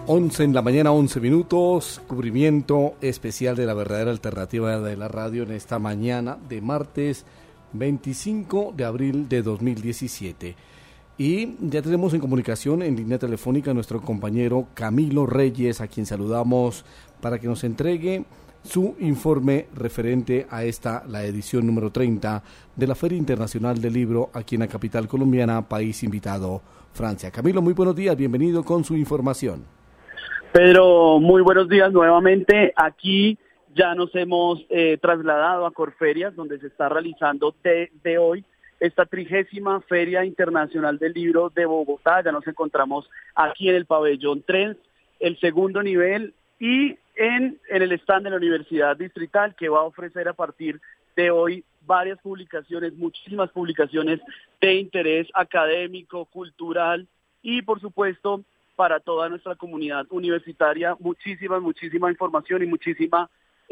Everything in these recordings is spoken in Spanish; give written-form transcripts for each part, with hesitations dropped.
11 en la mañana, 11 minutos, cubrimiento especial de la verdadera alternativa de la radio en esta mañana de martes 25 de abril de 2017. Y ya tenemos en comunicación en línea telefónica a nuestro compañero Camilo Reyes, a quien saludamos para que nos entregue su informe referente a la edición número 30 de la Feria Internacional del Libro aquí en la capital colombiana, país invitado, Francia. Camilo, muy buenos días, bienvenido con su información. Pedro, muy buenos días nuevamente. Aquí ya nos hemos trasladado a Corferias, donde se está realizando de hoy esta 30ª Feria Internacional del Libro de Bogotá. Ya nos encontramos aquí en el pabellón 3, el segundo nivel, y en el stand de la Universidad Distrital, que va a ofrecer a partir de hoy varias publicaciones, muchísimas publicaciones de interés académico, cultural y, por supuesto, para toda nuestra comunidad universitaria, muchísima información y muchísima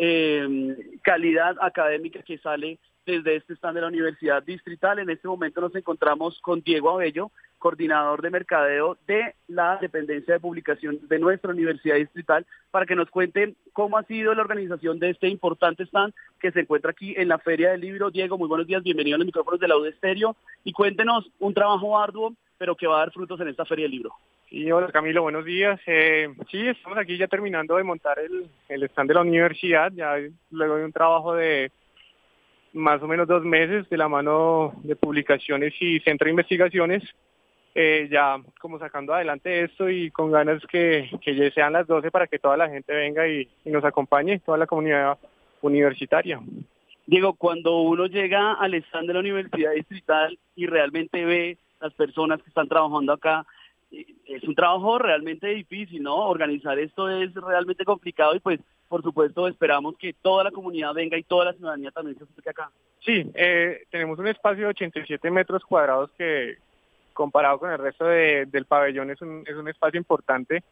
calidad académica que sale desde este stand de la Universidad Distrital. En este momento nos encontramos con Diego Abello, coordinador de mercadeo de la dependencia de publicación de nuestra Universidad Distrital, para que nos cuente cómo ha sido la organización de este importante stand que se encuentra aquí en la Feria del Libro. Diego, muy buenos días, bienvenido a los micrófonos de la UD Estéreo, y cuéntenos un trabajo arduo, pero que va a dar frutos en esta Feria del Libro. Y hola Camilo, buenos días. Sí, estamos aquí ya terminando de montar el stand de la universidad, ya luego de un trabajo de más o menos 2 meses de la mano de publicaciones y centro de investigaciones, ya como sacando adelante esto y con ganas que ya sean las 12 para que toda la gente venga y nos acompañe, toda la comunidad universitaria. Diego, cuando uno llega al stand de la Universidad Distrital y realmente ve las personas que están trabajando acá, es un trabajo realmente difícil, ¿no? Organizar esto es realmente complicado y pues por supuesto esperamos que toda la comunidad venga y toda la ciudadanía también se acerque acá. Sí, tenemos un espacio de 87 metros cuadrados que comparado con el resto del pabellón es un espacio importante.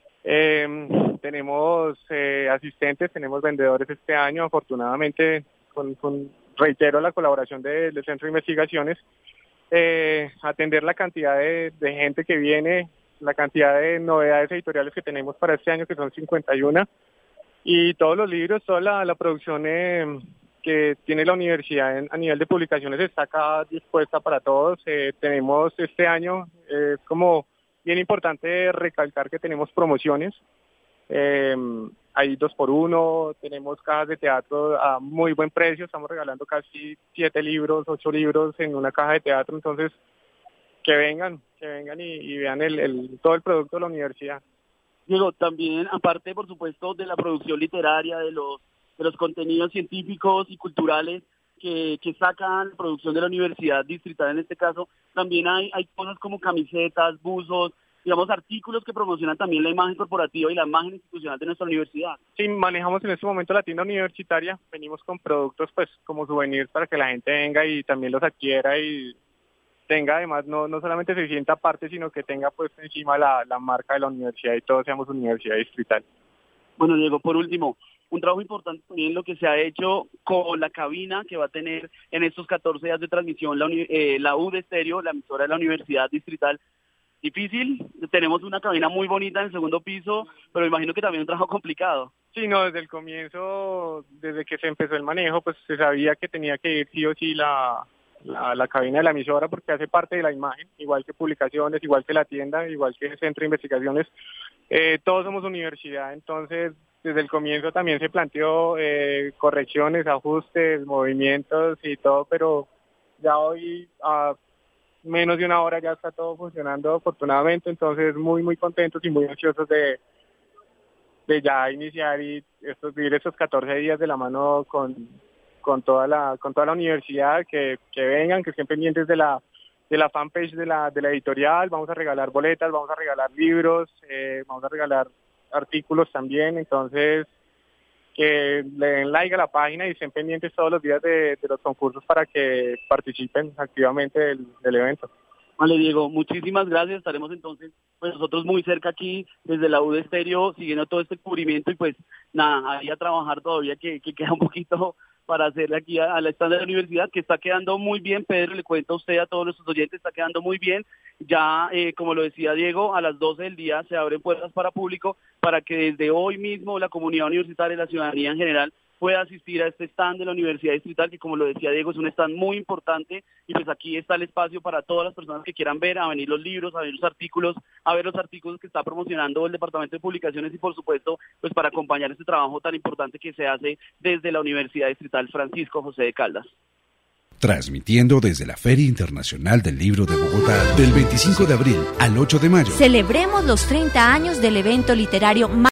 Tenemos asistentes, tenemos vendedores este año, afortunadamente reitero la colaboración del Centro de Investigaciones. Atender la cantidad de gente que viene, la cantidad de novedades editoriales que tenemos para este año, que son 51, y todos los libros, toda la producción que tiene la universidad a nivel de publicaciones está acá dispuesta para todos. Tenemos este año, como bien importante recalcar que tenemos promociones. Hay 2x1, tenemos cajas de teatro a muy buen precio, estamos regalando casi 7 libros, 8 libros en una caja de teatro, entonces que vengan y vean todo el producto de la universidad. Diego, también aparte por supuesto de la producción literaria, de los contenidos científicos y culturales que sacan la producción de la Universidad Distrital en este caso, también hay cosas como camisetas, buzos, digamos, artículos que promocionan también la imagen corporativa y la imagen institucional de nuestra universidad. Sí, manejamos en este momento la tienda universitaria, venimos con productos pues como souvenirs para que la gente venga y también los adquiera y tenga además, no solamente se sienta aparte, sino que tenga pues encima la marca de la universidad y todos seamos Universidad Distrital. Bueno, Diego, por último, un trabajo importante también lo que se ha hecho con la cabina que va a tener en estos 14 días de transmisión la UD Estéreo, la emisora de la Universidad Distrital. Difícil, tenemos una cabina muy bonita en el segundo piso, pero me imagino que también un trabajo complicado. Sí, no, desde el comienzo, desde que se empezó el manejo, pues se sabía que tenía que ir sí o sí la cabina de la emisora porque hace parte de la imagen, igual que publicaciones, igual que la tienda, igual que el centro de investigaciones. Todos somos universidad, entonces desde el comienzo también se planteó correcciones, ajustes, movimientos y todo, pero ya hoy menos de una hora ya está todo funcionando afortunadamente, entonces muy contentos y muy ansiosos de ya iniciar y vivir estos 14 días de la mano con toda la universidad, que vengan, que estén pendientes de la fanpage de la editorial. Vamos a regalar boletas, vamos a regalar libros, vamos a regalar artículos también, entonces que le den like a la página y estén pendientes todos los días de los concursos para que participen activamente del evento. Vale, Diego, muchísimas gracias. Estaremos entonces pues nosotros muy cerca aquí desde la UD Estéreo siguiendo todo este cubrimiento y pues nada, ahí a trabajar todavía que queda un poquito para hacerle aquí a la stand de la universidad, que está quedando muy bien. Pedro, le cuento a usted, a todos nuestros oyentes, está quedando muy bien. Ya, como lo decía Diego, a las 12 del día se abren puertas para público, para que desde hoy mismo la comunidad universitaria y la ciudadanía en general pueda asistir a este stand de la Universidad Distrital, que como lo decía Diego, es un stand muy importante, y pues aquí está el espacio para todas las personas que quieran ver, a venir los libros, a ver los artículos, que está promocionando el Departamento de Publicaciones, y por supuesto, pues para acompañar este trabajo tan importante que se hace desde la Universidad Distrital Francisco José de Caldas. Transmitiendo desde la Feria Internacional del Libro de Bogotá, del 25 de abril al 8 de mayo. Celebremos los 30 años del evento literario más